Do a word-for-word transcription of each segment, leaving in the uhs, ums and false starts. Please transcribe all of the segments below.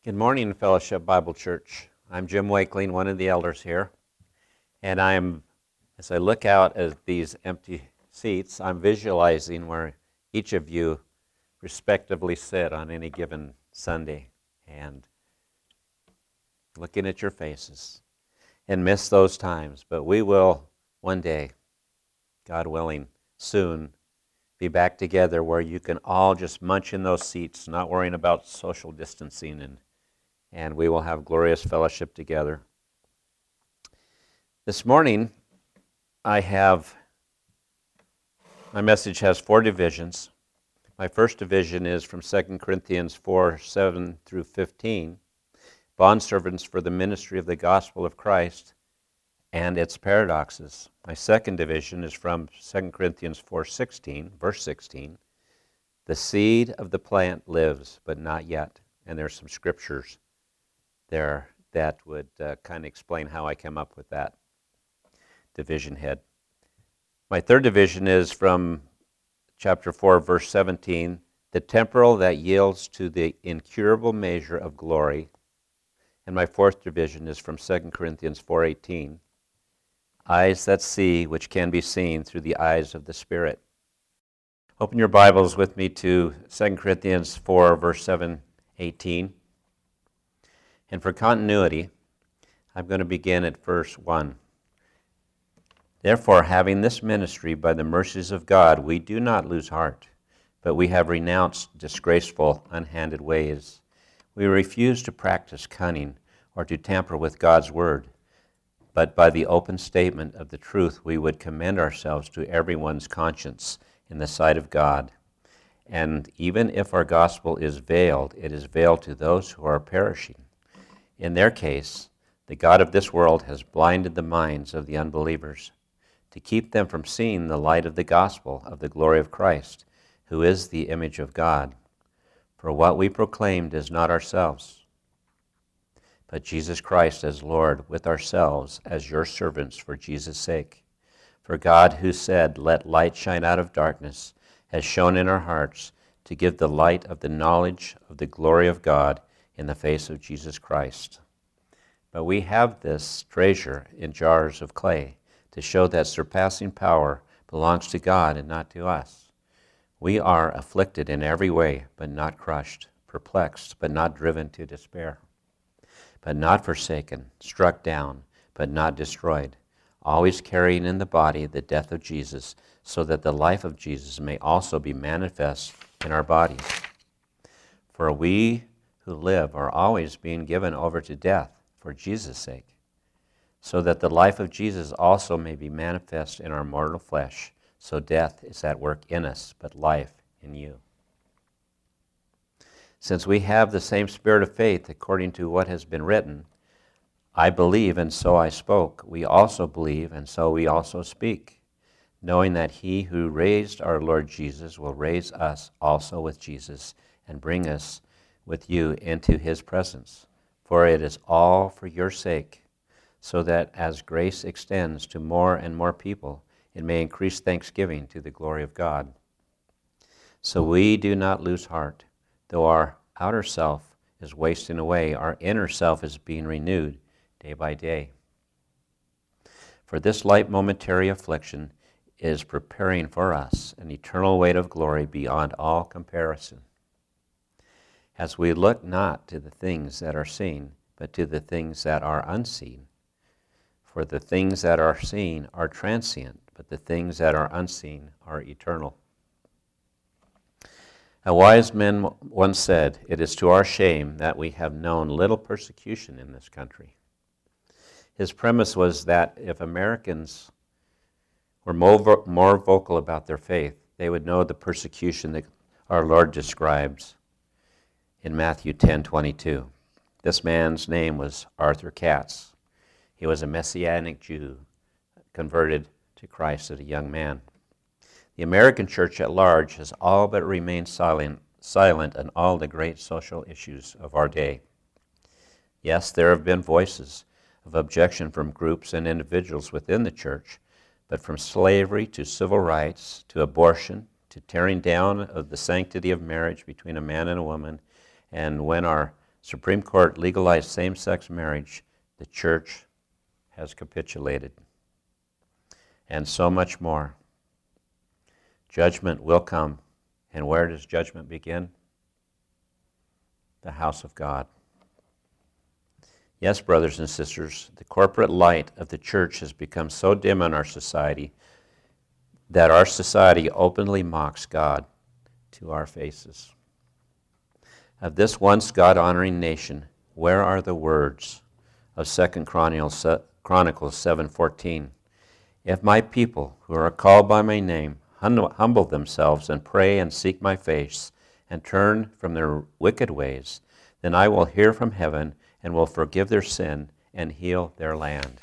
Good morning, Fellowship Bible Church. I'm Jim Wakeling, one of the elders here, and I'm, as I look out at these empty seats, I'm visualizing where each of you respectively sit on any given Sunday, and looking at your faces, and miss those times. But we will one day, God willing, soon be back together where you can all just munch in those seats, not worrying about social distancing, and and we will have glorious fellowship together. This morning, I have, my message has four divisions. My first division is from Second Corinthians four, seven through fifteen, bondservants for the ministry of the gospel of Christ and its paradoxes. My second division is from Second Corinthians four, sixteen, verse sixteen, the seed of the plant lives, but not yet. And there's some scriptures there that would uh, kind of explain how I came up with that division head. My third division is from chapter four, verse seventeen, the temporal that yields to the incurable measure of glory. And my fourth division is from Second Corinthians four, eighteen, eyes that see which can be seen through the eyes of the Spirit. Open your Bibles with me to Second Corinthians four, verse seven, eighteen. And for continuity, I'm going to begin at verse one. Therefore, having this ministry by the mercies of God, we do not lose heart, but we have renounced disgraceful, unhanded ways. We refuse to practice cunning or to tamper with God's word, but by the open statement of the truth, we would commend ourselves to everyone's conscience in the sight of God. And even if our gospel is veiled, it is veiled to those who are perishing. In their case, the God of this world has blinded the minds of the unbelievers to keep them from seeing the light of the gospel of the glory of Christ, who is the image of God. For what we proclaimed is not ourselves, but Jesus Christ as Lord, with ourselves as your servants for Jesus' sake. For God, who said, "Let light shine out of darkness," has shone in our hearts to give the light of the knowledge of the glory of God in the face of Jesus Christ. But we have this treasure in jars of clay to show that surpassing power belongs to God and not to us. We are afflicted in every way, but not crushed, perplexed, but not driven to despair, but not forsaken, struck down, but not destroyed, always carrying in the body the death of Jesus, so that the life of Jesus may also be manifest in our bodies. For we who live are always being given over to death for Jesus' sake, so that the life of Jesus also may be manifest in our mortal flesh. So death is at work in us, but life in you. Since we have the same spirit of faith, according to what has been written, I believe and so I spoke, we also believe and so we also speak, knowing that he who raised our Lord Jesus will raise us also with Jesus and bring us with you into his presence. For it is all for your sake, so that as grace extends to more and more people, it may increase thanksgiving to the glory of God. So we do not lose heart. Though our outer self is wasting away, our inner self is being renewed day by day. For this light momentary affliction is preparing for us an eternal weight of glory beyond all comparison. As we look not to the things that are seen, but to the things that are unseen. For the things that are seen are transient, but the things that are unseen are eternal. A wise man once said, "It is to our shame that we have known little persecution in this country." His premise was that if Americans were more, more vocal about their faith, they would know the persecution that our Lord describes in Matthew ten twenty-two. This man's name was Arthur Katz. He was a Messianic Jew, converted to Christ as a young man. The American church at large has all but remained silent, silent on all the great social issues of our day. Yes, there have been voices of objection from groups and individuals within the church, but from slavery to civil rights to abortion to tearing down of the sanctity of marriage between a man and a woman, and when our Supreme Court legalized same-sex marriage. The church has capitulated. And so much more. Judgment will come. And where does judgment begin? The house of God. Yes, brothers and sisters, the corporate light of the church has become so dim in our society that our society openly mocks God to our faces. Of this once God-honoring nation, where are the words of Second Chronicles seven fourteen? If my people, who are called by my name, humble themselves and pray and seek my face and turn from their wicked ways, then I will hear from heaven and will forgive their sin and heal their land.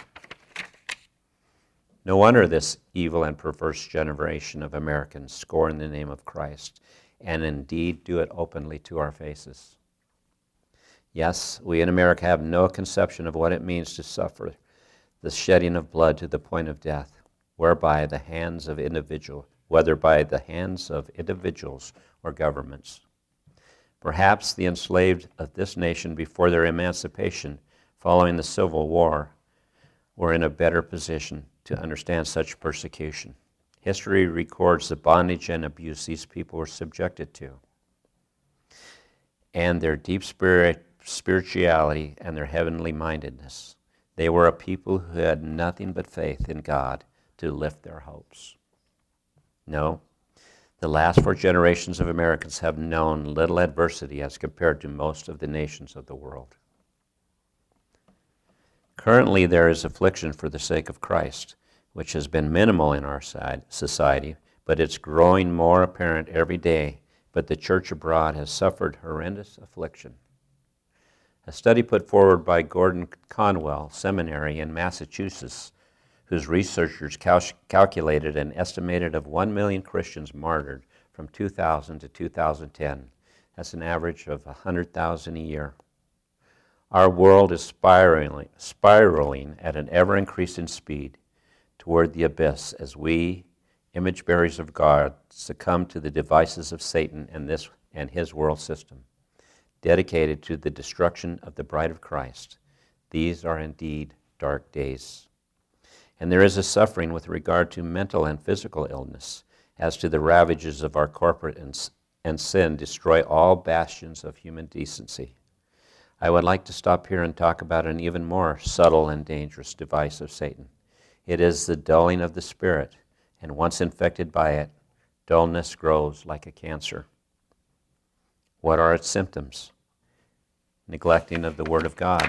No wonder this evil and perverse generation of Americans scorn the name of Christ and indeed do it openly to our faces. Yes, we in America have no conception of what it means to suffer the shedding of blood to the point of death, whereby the hands of individuals, whether by the hands of individuals or governments. Perhaps the enslaved of this nation before their emancipation following the Civil War were in a better position to understand such persecution. History records the bondage and abuse these people were subjected to, and their deep spirit, spirituality and their heavenly mindedness. They were a people who had nothing but faith in God to lift their hopes. No, the last four generations of Americans have known little adversity as compared to most of the nations of the world. Currently, there is affliction for the sake of Christ, which has been minimal in our society, but it's growing more apparent every day. But the church abroad has suffered horrendous affliction. A study put forward by Gordon Conwell Seminary in Massachusetts, whose researchers cal- calculated an estimated of one million Christians martyred from two thousand to two thousand ten. That's an average of one hundred thousand a year. Our world is spiraling, spiraling at an ever-increasing speed toward the abyss as we, image bearers of God, succumb to the devices of Satan and this and his world system, dedicated to the destruction of the bride of Christ. These are indeed dark days. And there is a suffering with regard to mental and physical illness, as to the ravages of our corporate and, and sin destroy all bastions of human decency. I would like to stop here and talk about an even more subtle and dangerous device of Satan. It is the dulling of the spirit, and once infected by it, dullness grows like a cancer. What are its symptoms? Neglecting of the Word of God,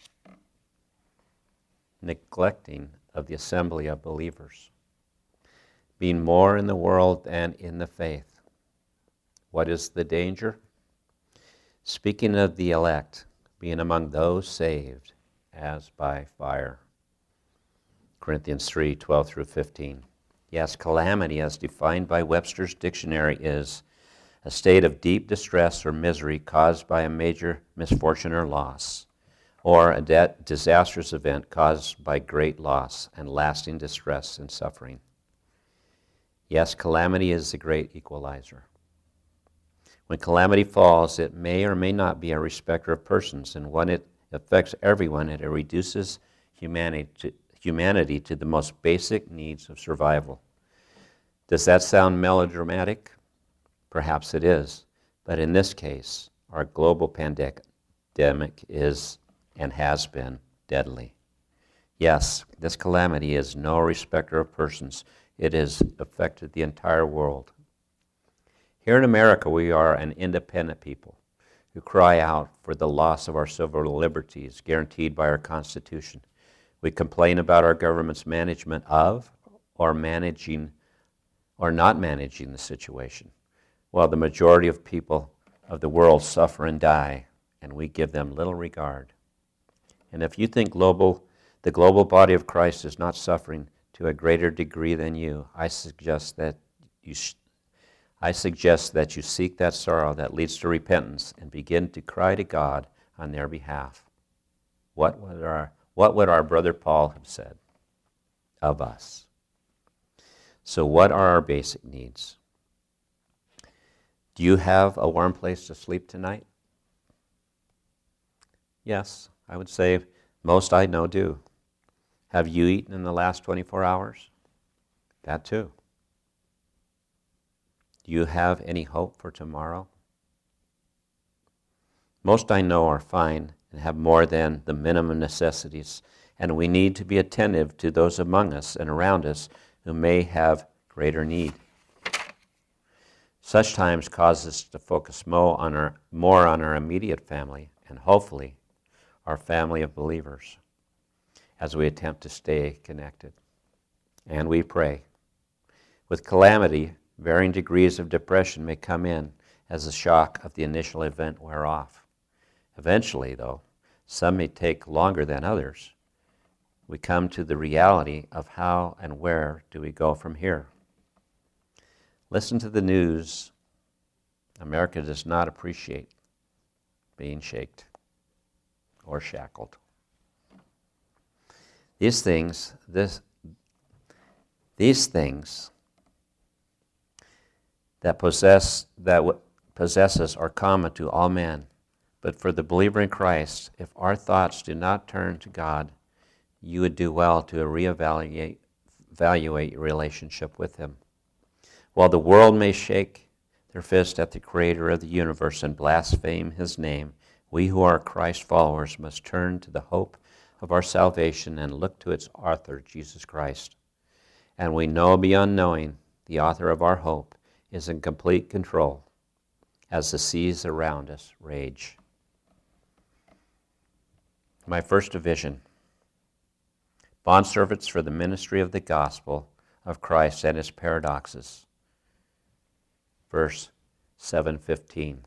neglecting of the assembly of believers, being more in the world than in the faith. What is the danger? Speaking of the elect, being among those saved as by fire. Corinthians three, twelve through fifteen. Yes, calamity as defined by Webster's dictionary is a state of deep distress or misery caused by a major misfortune or loss, or a de- disastrous event caused by great loss and lasting distress and suffering. Yes, calamity is the great equalizer. When calamity falls, it may or may not be a respecter of persons, and when it affects everyone, it reduces humanity to, humanity to the most basic needs of survival. Does that sound melodramatic? Perhaps it is, but in this case, our global pandemic is and has been deadly. Yes, this calamity is no respecter of persons. It has affected the entire world. Here in America, we are an independent people who cry out for the loss of our civil liberties guaranteed by our Constitution. We complain about our government's management of or managing or not managing the situation, while the majority of people of the world suffer and die, and we give them little regard. And if you think global, the global body of Christ is not suffering to a greater degree than you, I suggest that you sh- I suggest that you seek that sorrow that leads to repentance and begin to cry to God on their behalf. What would our, what would our brother Paul have said of us? So what are our basic needs? Do you have a warm place to sleep tonight? Yes, I would say most I know do. Have you eaten in the last twenty-four hours? That too. Do you have any hope for tomorrow? Most I know are fine and have more than the minimum necessities, and we need to be attentive to those among us and around us who may have greater need. Such times cause us to focus more on our, more on our immediate family and hopefully our family of believers as we attempt to stay connected. And we pray. With calamity, varying degrees of depression may come in as the shock of the initial event wear off. Eventually, though, some may take longer than others. We come to the reality of how and where do we go from here. Listen to the news. America does not appreciate being shaked or shackled. These things, this, these things that possess that possess us are common to all men. But for the believer in Christ, if our thoughts do not turn to God, you would do well to reevaluate evaluate your relationship with Him. While the world may shake their fist at the Creator of the universe and blaspheme His name, we who are Christ followers must turn to the hope of our salvation and look to its author, Jesus Christ. And we know beyond knowing the author of our hope is in complete control as the seas around us rage. My first division, bondservants for the ministry of the gospel of Christ and its paradoxes. Verse seven fifteen.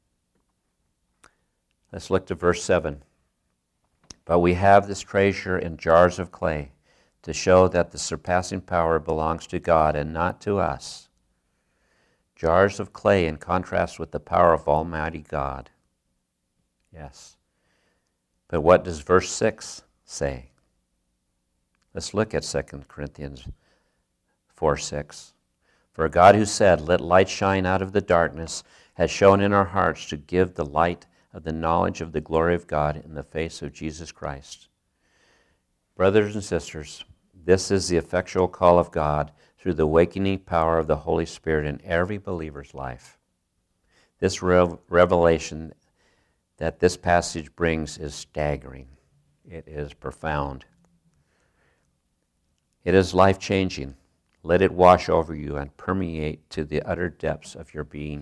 Let's look to verse seven. But we have this treasure in jars of clay to show that the surpassing power belongs to God and not to us. Jars of clay in contrast with the power of Almighty God. Yes. But what does verse six say? Let's look at Second Corinthians four six. For God who said, "Let light shine out of the darkness," has shown in our hearts to give the light of the knowledge of the glory of God in the face of Jesus Christ. Brothers and sisters, this is the effectual call of God through the awakening power of the Holy Spirit in every believer's life. This rev- revelation that this passage brings is staggering. It is profound. It is life-changing. Let it wash over you and permeate to the utter depths of your being.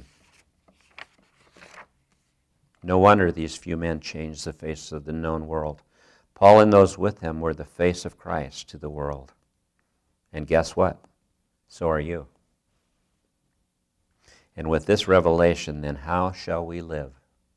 No wonder these few men changed the face of the known world. Paul and those with him were the face of Christ to the world. And guess what? So are you. And with this revelation, then how shall we live?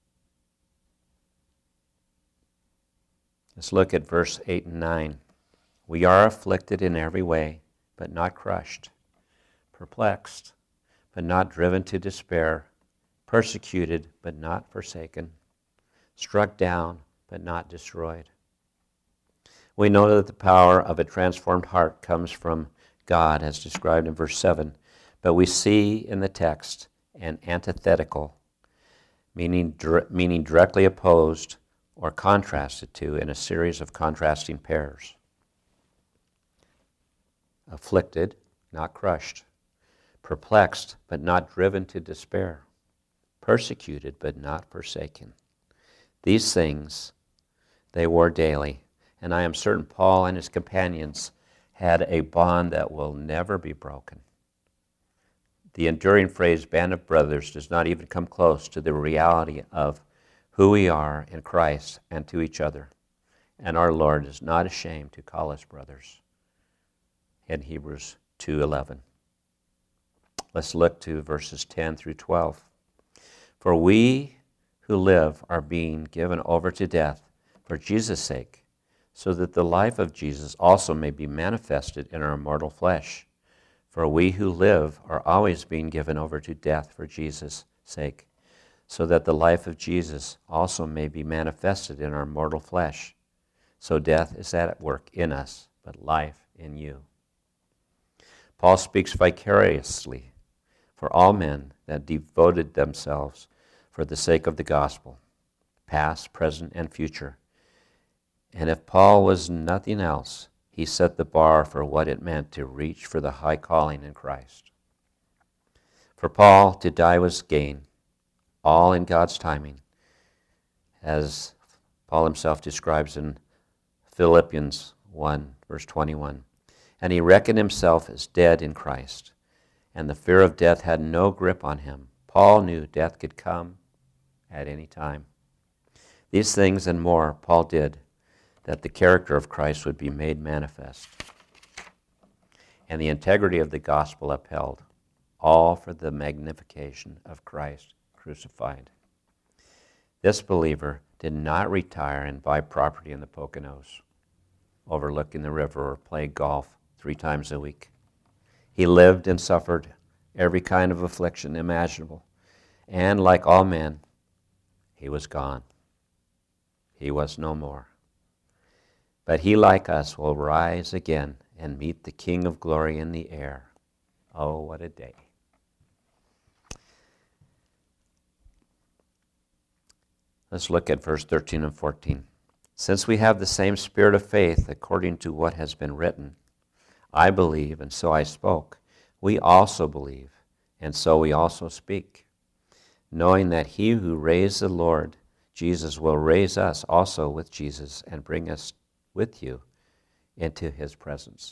Let's look at verse eight and nine. We are afflicted in every way, but not crushed, perplexed, but not driven to despair, persecuted, but not forsaken, struck down, but not destroyed. We know that the power of a transformed heart comes from God, as described in verse seven, but we see in the text an antithetical, meaning, meaning directly opposed or contrasted to in a series of contrasting pairs. Afflicted, not crushed. Perplexed, but not driven to despair. Persecuted, but not forsaken. These things they wore daily, and I am certain Paul and his companions had a bond that will never be broken. The enduring phrase, band of brothers, does not even come close to the reality of who we are in Christ and to each other. And our Lord is not ashamed to call us brothers. In Hebrews two eleven. Let's look to verses ten through twelve. For we who live are being given over to death for Jesus' sake, so that the life of Jesus also may be manifested in our mortal flesh. For we who live are always being given over to death for Jesus' sake, so that the life of Jesus also may be manifested in our mortal flesh. So death is at work in us, but life in you. Paul speaks vicariously for all men that devoted themselves for the sake of the gospel. past, present, and future. And if Paul was nothing else, he set the bar for what it meant to reach for the high calling in Christ. For Paul, to die was gain, all in God's timing, as Paul himself describes in Philippians one, verse twenty-one. And he reckoned himself as dead in Christ, and the fear of death had no grip on him. Paul knew death could come at any time. These things and more Paul did, that the character of Christ would be made manifest, and the integrity of the gospel upheld, all for the magnification of Christ crucified. This believer did not retire and buy property in the Poconos, overlooking the river, or play golf three times a week. He lived and suffered every kind of affliction imaginable, and like all men, he was gone. He was no more. But he, like us, will rise again and meet the King of glory in the air. Oh, what a day. Let's look at verse thirteen and fourteen. Since we have the same spirit of faith, according to what has been written, I believe, and so I spoke, we also believe, and so we also speak, knowing that he who raised the Lord Jesus will raise us also with Jesus and bring us with you into his presence.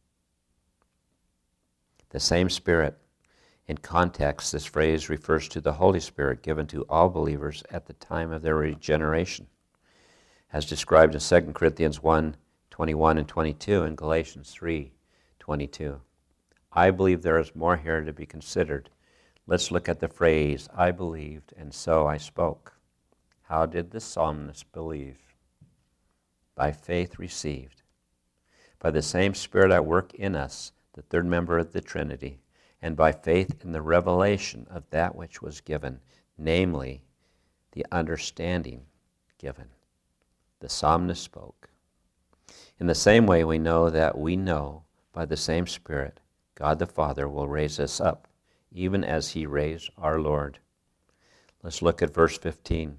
The same Spirit. In context, this phrase refers to the Holy Spirit given to all believers at the time of their regeneration, as described in Second Corinthians one, twenty-one and twenty-two, and Galatians three, twenty-two. I believe there is more here to be considered. Let's look at the phrase, I believed, and so I spoke. How did the psalmist believe? By faith received. By the same Spirit at work in us, the third member of the Trinity, and by faith in the revelation of that which was given, namely, the understanding given. The psalmist spoke. In the same way, we know that we know by the same Spirit, God the Father will raise us up, even as he raised our Lord. Let's look at verse fifteen.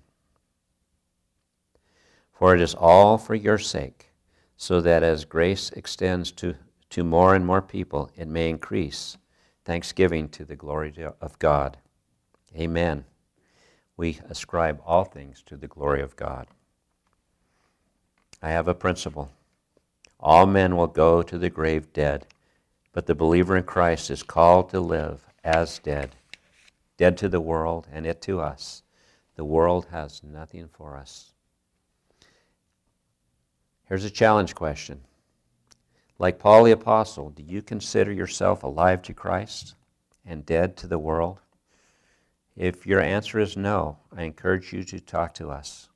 For it is all for your sake, so that as grace extends to, to more and more people, it may increase, thanksgiving to the glory of God. Amen. We ascribe all things to the glory of God. I have a principle. All men will go to the grave dead, but the believer in Christ is called to live as dead, dead to the world and it to us. The world has nothing for us. Here's a challenge question. Like Paul the Apostle, do you consider yourself alive to Christ and dead to the world? If your answer is no, I encourage you to talk to us.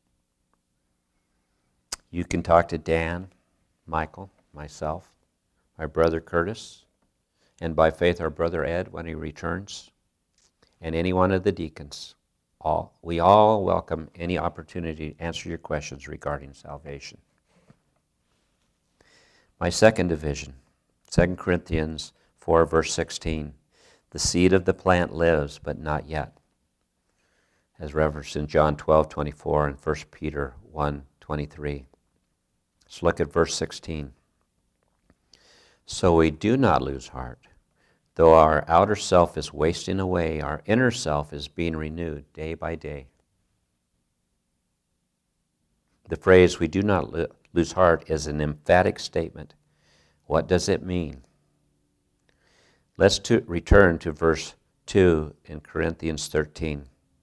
You can talk to Dan, Michael, myself, my brother Curtis, and by faith our brother Ed when he returns, and any one of the deacons. All, we all welcome any opportunity to answer your questions regarding salvation. My second division, Second Corinthians four, verse sixteen. The seed of the plant lives, but not yet, as referenced in John twelve, twenty-four and First Peter one, twenty-three. Let's look at verse sixteen. So we do not lose heart. Though our outer self is wasting away, our inner self is being renewed day by day. The phrase, we do not lo- lose heart, is an emphatic statement. What does it mean? Let's to return to verse two in Corinthians thirteen.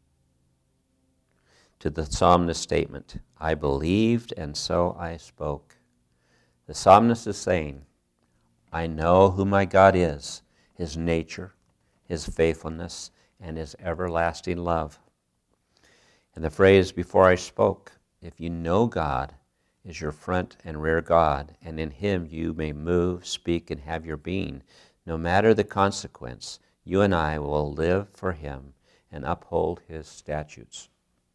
To the psalmist's statement, I believed and so I spoke. The psalmist is saying, I know who my God is, his nature, his faithfulness, and his everlasting love. And the phrase, before I spoke, if you know God is your front and rear God, and in him you may move, speak, and have your being, no matter the consequence, you and I will live for him and uphold his statutes.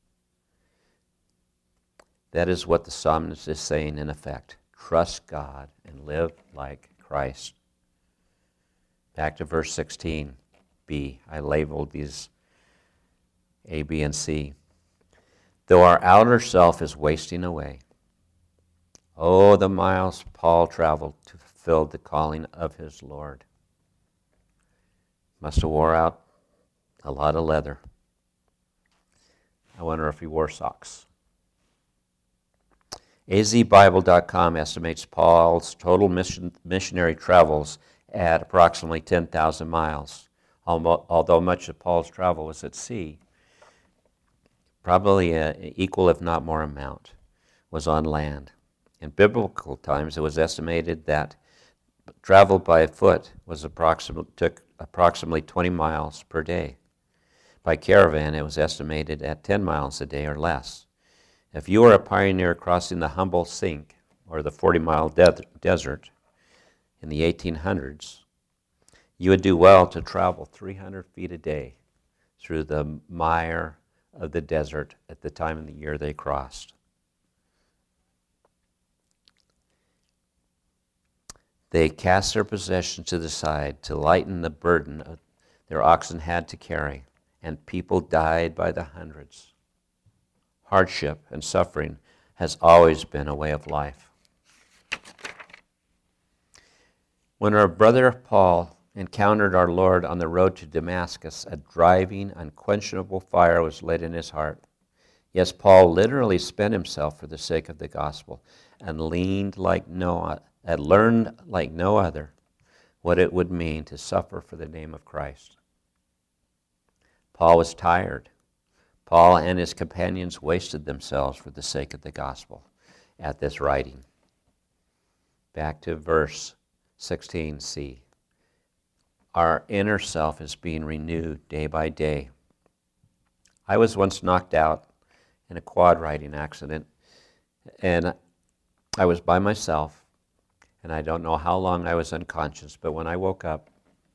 That is what the psalmist is saying in effect. Trust God and live like Christ. Back to verse sixteen, B. I labeled these A, B, and C. though our outer self is wasting away. Oh, the miles Paul traveled to fulfill the calling of his Lord. Must have wore out a lot of leather. I wonder if he wore socks. A Z Bible dot com estimates Paul's total mission, missionary travels at approximately ten thousand miles. Although much of Paul's travel was at sea, probably an equal, if not more amount, was on land. In biblical times, it was estimated that travel by foot was approximately, took approximately twenty miles per day. By caravan, it was estimated at ten miles a day or less. If you were a pioneer crossing the Humboldt Sink or the forty-mile de- desert in the eighteen hundreds, you would do well to travel three hundred feet a day through the mire of the desert at the time of the year they crossed. They cast their possessions to the side to lighten the burden their oxen had to carry, and people died by the hundreds. Hardship and suffering has always been a way of life. When our brother Paul encountered our Lord on the road to Damascus, a driving, unquenchable fire was lit in his heart. Yes, Paul literally spent himself for the sake of the gospel and leaned like no, had learned like no other what it would mean to suffer for the name of Christ. Paul was tired. Paul and his companions wasted themselves for the sake of the gospel at this writing. Back to verse sixteen c. Our inner self is being renewed day by day. I was once knocked out in a quad riding accident, and I was by myself, and I don't know how long I was unconscious, but when I woke up,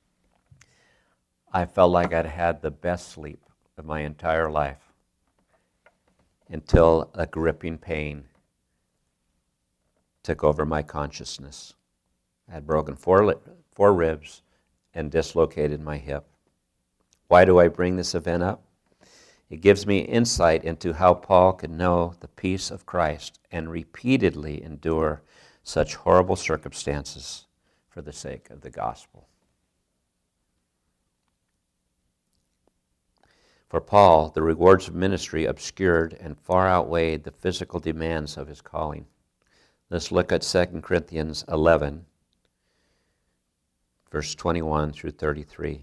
I felt like I'd had the best sleep of my entire life until a gripping pain took over my consciousness. I had broken four, li- four ribs and dislocated my hip. Why do I bring this event up? It gives me insight into how Paul could know the peace of Christ and repeatedly endure such horrible circumstances for the sake of the gospel. For Paul, the rewards of ministry obscured and far outweighed the physical demands of his calling. Let's look at Second Corinthians eleven, verse twenty-one through thirty-three.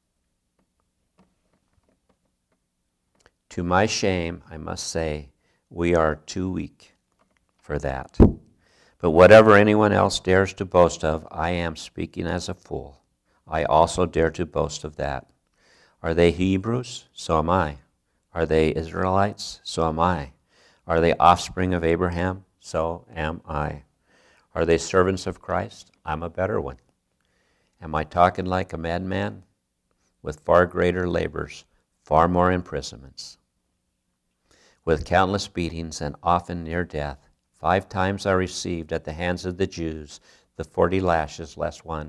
To my shame, I must say, we are too weak for that. But whatever anyone else dares to boast of, I am speaking as a fool. I also dare to boast of that. Are they Hebrews? So am I. Are they Israelites? So am I. Are they offspring of Abraham? So am I. Are they servants of Christ? I'm a better one. Am I talking like a madman? With far greater labors, far more imprisonments. With countless beatings and often near death, five times I received at the hands of the Jews the forty lashes less one.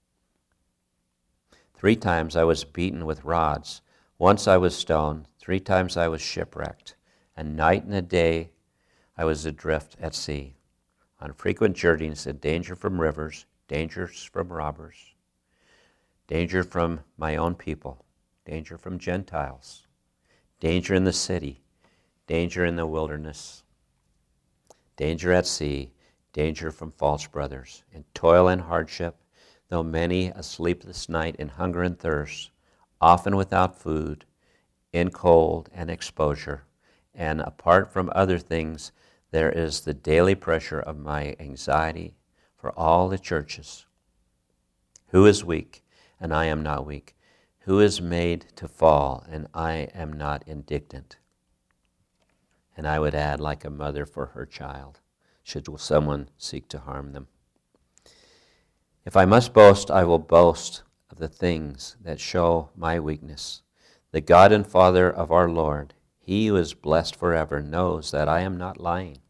Three times I was beaten with rods. Once I was stoned. Three times I was shipwrecked. And night and a day I was adrift at sea, on frequent journeys in danger from rivers, dangers from robbers, danger from my own people, danger from Gentiles, danger in the city, danger in the wilderness, danger at sea, danger from false brothers, in toil and hardship, though many a sleepless night in hunger and thirst, often without food, in cold and exposure, and apart from other things, there is the daily pressure of my anxiety for all the churches. Who is weak, and I am not weak? Who is made to fall, and I am not indignant? And I would add, like a mother for her child, should someone seek to harm them. If I must boast, I will boast of the things that show my weakness. The God and Father of our Lord, He who is blessed forever, knows that I am not lying.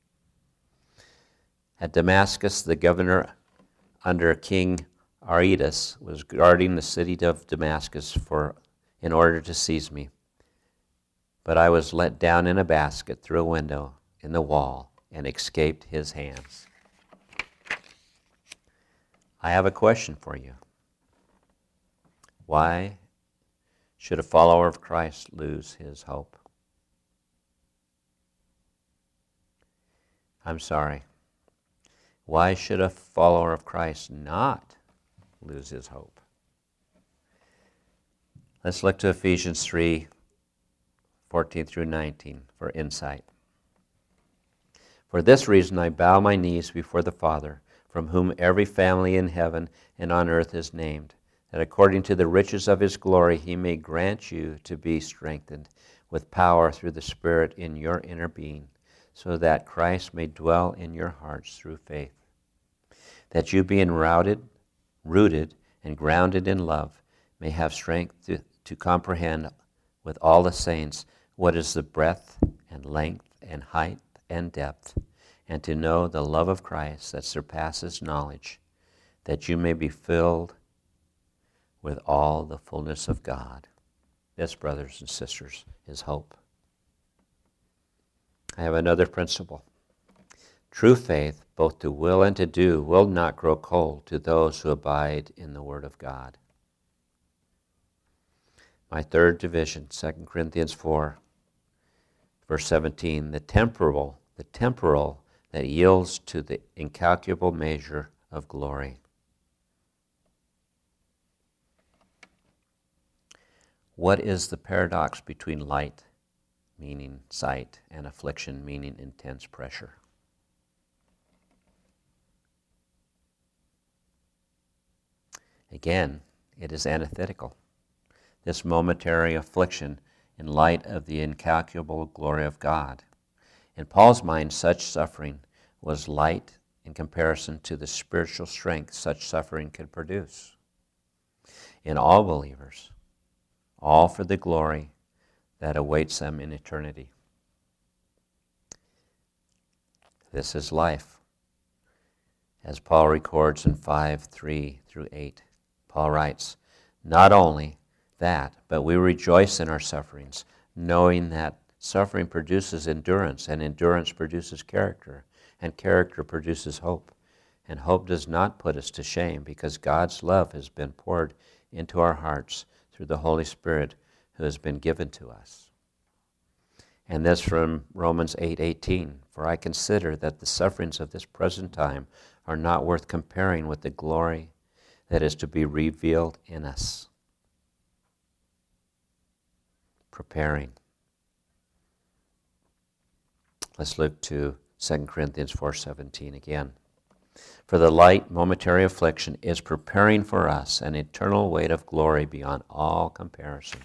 At Damascus, the governor under King Aretas was guarding the city of Damascus for, in order to seize me. but I was let down in a basket through a window in the wall and escaped his hands. I have a question for you. Why should a follower of Christ lose his hope? I'm sorry. Why should a follower of Christ not lose his hope? Let's look to Ephesians three, fourteen through nineteen for insight. For this reason I bow my knees before the Father, from whom every family in heaven and on earth is named, that according to the riches of his glory he may grant you to be strengthened with power through the Spirit in your inner being, so that Christ may dwell in your hearts through faith. That you, being rooted, rooted and grounded in love, may have strength to, to comprehend with all the saints what is the breadth and length and height and depth, and to know the love of Christ that surpasses knowledge, that you may be filled with all the fullness of God. This, brothers and sisters, is hope. I have another principle. True faith, both to will and to do, will not grow cold to those who abide in the Word of God. My third division, Second Corinthians four, verse seventeen, the temporal, the temporal that yields to the incalculable measure of glory. What is the paradox between light, meaning sight, and affliction, meaning intense pressure? Again, it is antithetical. This momentary affliction in light of the incalculable glory of God. In Paul's mind, such suffering was light in comparison to the spiritual strength such suffering could produce. In all believers, all for the glory that awaits them in eternity. This is life. As Paul records in five, three through eight, Paul writes, not only that, but we rejoice in our sufferings, knowing that suffering produces endurance, and endurance produces character, and character produces hope. And hope does not put us to shame, because God's love has been poured into our hearts through the Holy Spirit who has been given to us. And this from Romans eight eighteen, for I consider that the sufferings of this present time are not worth comparing with the glory that is to be revealed in us. Preparing. Let's look to Second Corinthians four seventeen again. For the light momentary affliction is preparing for us an eternal weight of glory beyond all comparison.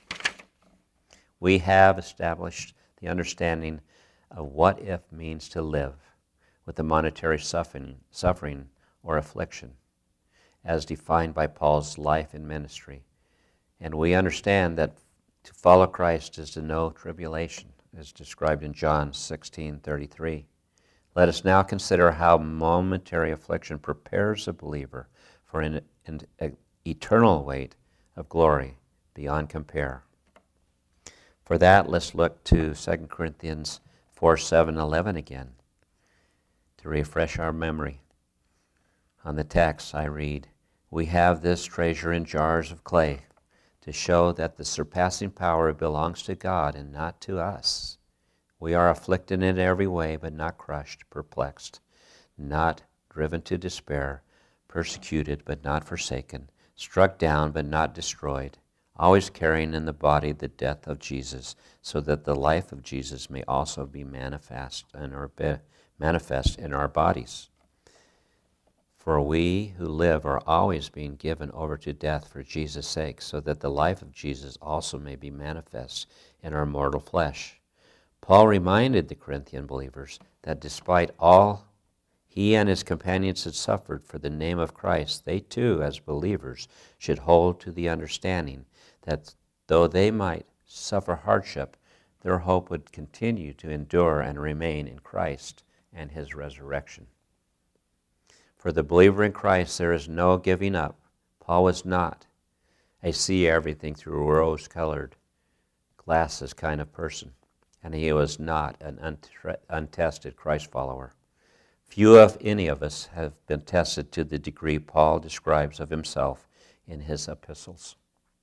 We have established the understanding of what if means to live with the monetary suffering, suffering or affliction, as defined by Paul's life and ministry. And we understand that to follow Christ is to know tribulation, as described in John sixteen thirty-three. Let us now consider how momentary affliction prepares a believer for an, an, an eternal weight of glory beyond compare. For that, let's look to Second Corinthians four, seven, eleven again to refresh our memory. On the text I read, we have this treasure in jars of clay to show that the surpassing power belongs to God and not to us. We are afflicted in every way, but not crushed, perplexed, not driven to despair, persecuted, but not forsaken, struck down, but not destroyed, always carrying in the body the death of Jesus, so that the life of Jesus may also be manifest in our, be, manifest in our bodies. For we who live are always being given over to death for Jesus' sake, so that the life of Jesus also may be manifest in our mortal flesh. Paul reminded the Corinthian believers that despite all he and his companions had suffered for the name of Christ, they too, as believers, should hold to the understanding that though they might suffer hardship, their hope would continue to endure and remain in Christ and his resurrection. For the believer in Christ, there is no giving up. Paul was not a see everything through rose-colored glasses kind of person, and he was not an untre- untested Christ follower. Few, if any of us, have been tested to the degree Paul describes of himself in his epistles.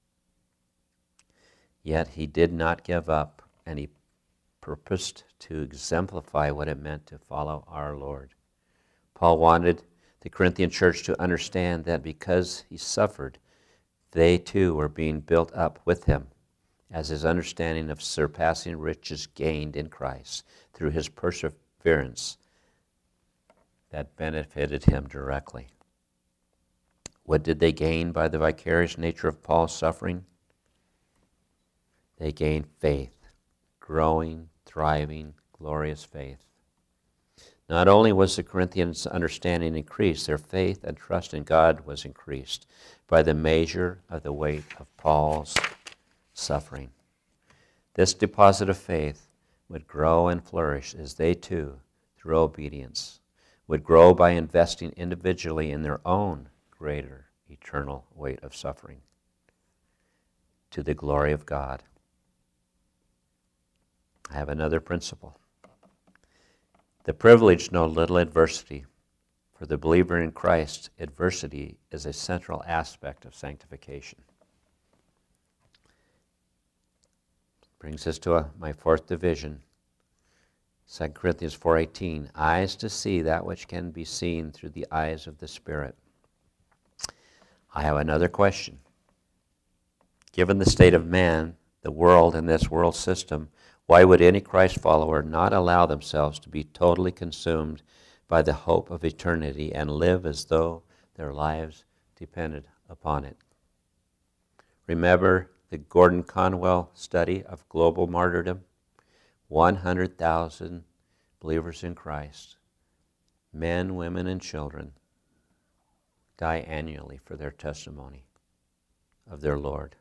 Yet he did not give up, and he purposed to exemplify what it meant to follow our Lord. Paul wanted the Corinthian church to understand that because he suffered, they too were being built up with him, as his understanding of surpassing riches gained in Christ through his perseverance that benefited him directly. What did they gain by the vicarious nature of Paul's suffering? They gained faith, growing, thriving, glorious faith. Not only was the Corinthians' understanding increased, their faith and trust in God was increased by the measure of the weight of Paul's suffering. This deposit of faith would grow and flourish as they too, through obedience, would grow by investing individually in their own greater eternal weight of suffering to the glory of God. I have another principle. The privileged know little adversity. For the believer in Christ, adversity is a central aspect of sanctification. Brings us to a, my fourth division, Second Corinthians four eighteen, eyes to see that which can be seen through the eyes of the Spirit. I have another question. Given the state of man, the world, and this world system, why would any Christ follower not allow themselves to be totally consumed by the hope of eternity and live as though their lives depended upon it? Remember the Gordon Conwell study of global martyrdom? one hundred thousand believers in Christ, men, women, and children, die annually for their testimony of their Lord.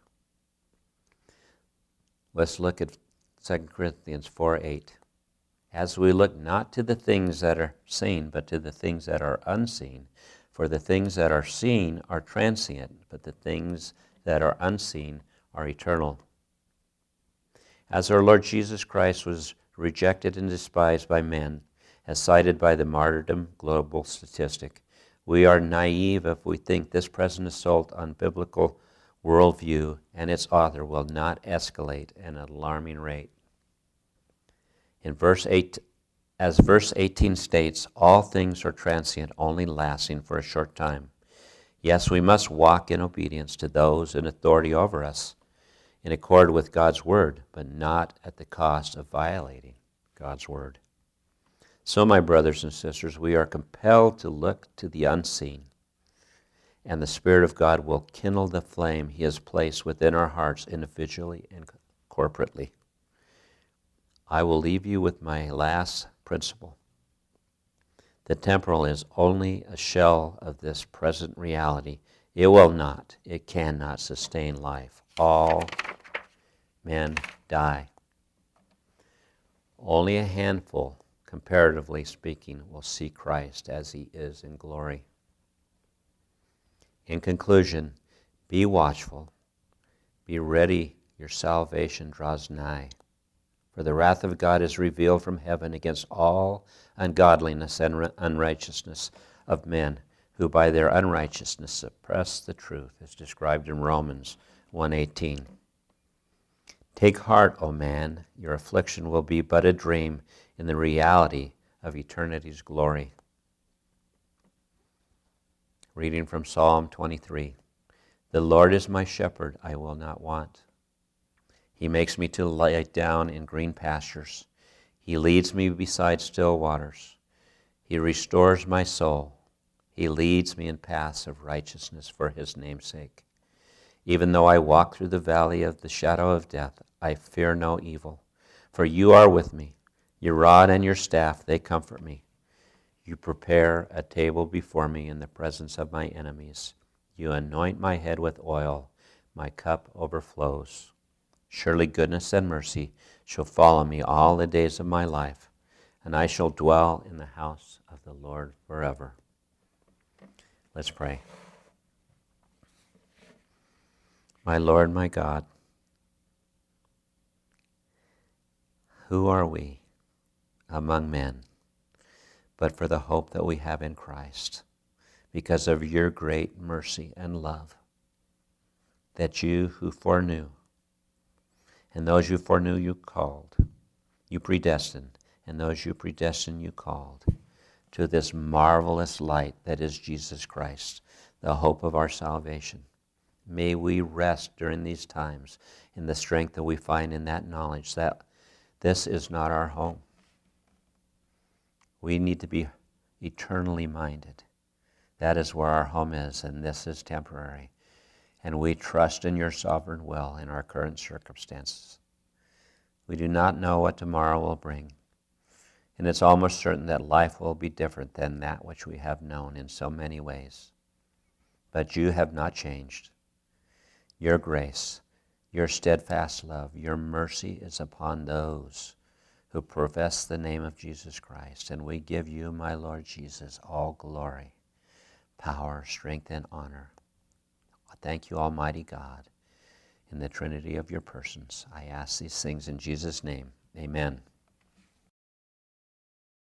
Let's look at Second Corinthians four eight. As we look not to the things that are seen, but to the things that are unseen. For the things that are seen are transient, but the things that are unseen are eternal. As our Lord Jesus Christ was rejected and despised by men, as cited by the Martyrdom Global statistic, we are naive if we think this present assault on biblical worldview and its author will not escalate at an alarming rate. In verse eight, as verse eighteen states, all things are transient, only lasting for a short time. Yes, we must walk in obedience to those in authority over us, in accord with God's word, but not at the cost of violating God's word. So, my brothers and sisters, we are compelled to look to the unseen, and the Spirit of God will kindle the flame He has placed within our hearts individually and corporately. I will leave you with my last principle. The temporal is only a shell of this present reality. It will not, it cannot sustain life. All men die. Only a handful, comparatively speaking, will see Christ as He is in glory. In conclusion, be watchful, be ready, your salvation draws nigh. For the wrath of God is revealed from heaven against all ungodliness and unrighteousness of men, who by their unrighteousness suppress the truth, as described in Romans one eighteen. Take heart, O man, your affliction will be but a dream in the reality of eternity's glory. Reading from Psalm twenty-three. The Lord is my shepherd, I will not want. He makes me to lie down in green pastures. He leads me beside still waters. He restores my soul. He leads me in paths of righteousness for His name's sake. Even though I walk through the valley of the shadow of death, I fear no evil, for You are with me. Your rod and your staff, they comfort me. You prepare a table before me in the presence of my enemies. You anoint my head with oil. My cup overflows. Surely goodness and mercy shall follow me all the days of my life, and I shall dwell in the house of the Lord forever. Let's pray. My Lord, my God, Who are we among men but for the hope that we have in Christ, because of your great mercy and love, that you who foreknew, and those you foreknew you called, you predestined, and those you predestined you called, to this marvelous light that is Jesus Christ, the hope of our salvation. May we rest during these times in the strength that we find in that knowledge that this is not our home. We need to be eternally minded. That is where our home is, and this is temporary. And we trust in your sovereign will in our current circumstances. We do not know what tomorrow will bring, and it's almost certain that life will be different than that which we have known in so many ways. But you have not changed. Your grace, your steadfast love, your mercy is upon those who profess the name of Jesus Christ. And we give you, my Lord Jesus, all glory, power, strength, and honor. Thank you, Almighty God, in the Trinity of your persons. I ask these things in Jesus' name. Amen.